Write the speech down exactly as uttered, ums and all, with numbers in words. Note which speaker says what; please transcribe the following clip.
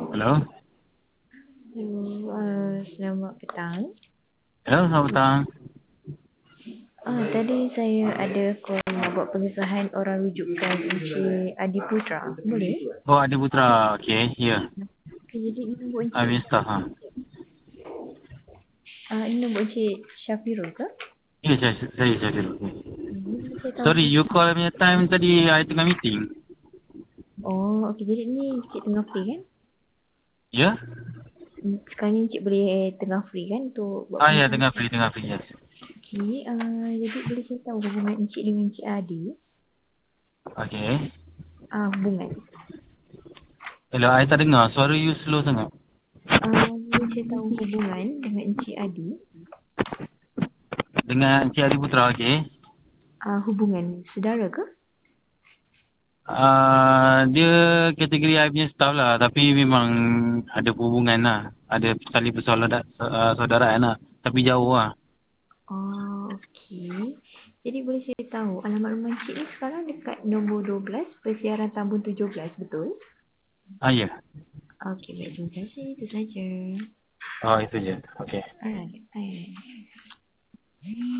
Speaker 1: Hello.
Speaker 2: Hello, uh, selamat petang.
Speaker 1: Hello, selamat petang.
Speaker 2: Ah, tadi saya ada call nak buat pengesahan orang rujukan Encik Adi Putra. Boleh?
Speaker 1: Oh, Adi Putra. Okay, ya.
Speaker 2: Okay, jadi ini nombor
Speaker 1: I'm
Speaker 2: Encik.
Speaker 1: your staff, ha.
Speaker 2: Ah, ini nombor Encik Syafirul ke?
Speaker 1: Ya, saya, saya, saya dulu.
Speaker 2: Hmm, saya tahu.
Speaker 1: Sorry, you call me time tadi, I tengah meeting.
Speaker 2: Oh, okey. Jadi ni Encik tengah free kan?
Speaker 1: Ya?
Speaker 2: Hmm, sekarang ni Encik boleh tengah free kan untuk buat
Speaker 1: Ah, ya,
Speaker 2: pengesahan?
Speaker 1: tengah free, tengah free, yes.
Speaker 2: Okey, ah, jadi boleh saya tahu hubungan Encik dengan Encik Adi?
Speaker 1: Okay.
Speaker 2: Ah, hubungan.
Speaker 1: Hello, I tak dengar. Suara you slow sangat.
Speaker 2: Ah, boleh saya tahu hubungan dengan Encik Adi?
Speaker 1: Dengan Encik Adi Putra, okay.
Speaker 2: Ah, hubungan saudara ke?
Speaker 1: Uh, dia kategori I punya staff lah. Tapi memang ada hubungan lah. Ada tali persaudaraan uh, saudaraan lah. Tapi jauh lah.
Speaker 2: Oh, okey. Jadi boleh saya tahu alamat rumah Encik ni sekarang dekat nombor dua belas Persiaran Tambun tujuh belas, betul?
Speaker 1: Ah, ya.
Speaker 2: Okey, baik. Terima kasih. Itu saja.
Speaker 1: Oh, itu je. Okay.
Speaker 2: Alright. Alright.